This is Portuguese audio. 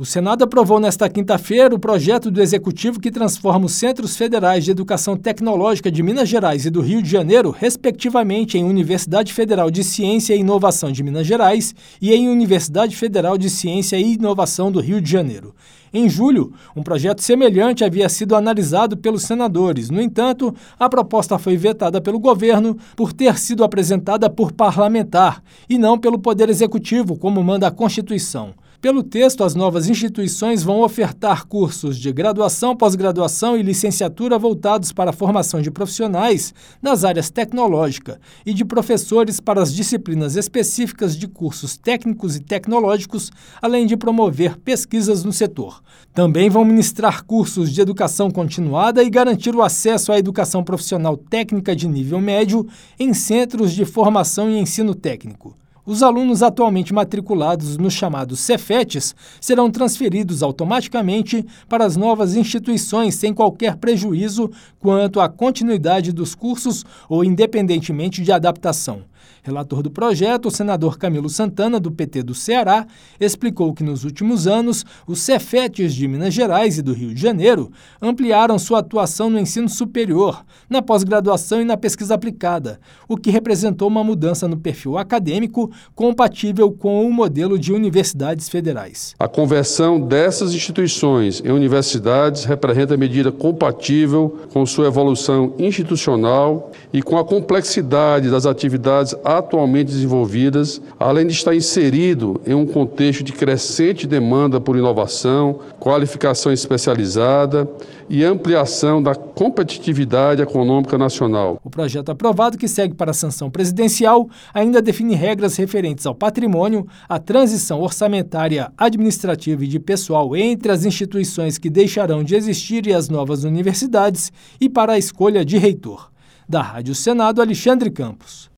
O Senado aprovou nesta quinta-feira o projeto do Executivo que transforma os Centros Federais de Educação Tecnológica de Minas Gerais e do Rio de Janeiro, respectivamente, em Universidade Federal de Ciência e Inovação de Minas Gerais e em Universidade Federal de Ciência e Inovação do Rio de Janeiro. Em julho, um projeto semelhante havia sido analisado pelos senadores. No entanto, a proposta foi vetada pelo governo por ter sido apresentada por parlamentar e não pelo Poder Executivo, como manda a Constituição. Pelo texto, as novas instituições vão ofertar cursos de graduação, pós-graduação e licenciatura voltados para a formação de profissionais nas áreas tecnológica e de professores para as disciplinas específicas de cursos técnicos e tecnológicos, além de promover pesquisas no setor. Também vão ministrar cursos de educação continuada e garantir o acesso à educação profissional técnica de nível médio em centros de formação e ensino técnico. Os alunos atualmente matriculados nos chamados Cefetes serão transferidos automaticamente para as novas instituições sem qualquer prejuízo quanto à continuidade dos cursos ou independentemente de adaptação. Relator do projeto, o senador Camilo Santana, do PT do Ceará, explicou que nos últimos anos os Cefetes de Minas Gerais e do Rio de Janeiro ampliaram sua atuação no ensino superior, na pós-graduação e na pesquisa aplicada, o que representou uma mudança no perfil acadêmico compatível com o modelo de universidades federais. A conversão dessas instituições em universidades representa medida compatível com sua evolução institucional e com a complexidade das atividades atualmente desenvolvidas, além de estar inserido em um contexto de crescente demanda por inovação, qualificação especializada e ampliação da competitividade econômica nacional. O projeto aprovado, que segue para a sanção presidencial, ainda define regras referentes ao patrimônio, à transição orçamentária, administrativa e de pessoal entre as instituições que deixarão de existir e as novas universidades e para a escolha de reitor. Da Rádio Senado, Alexandre Campos.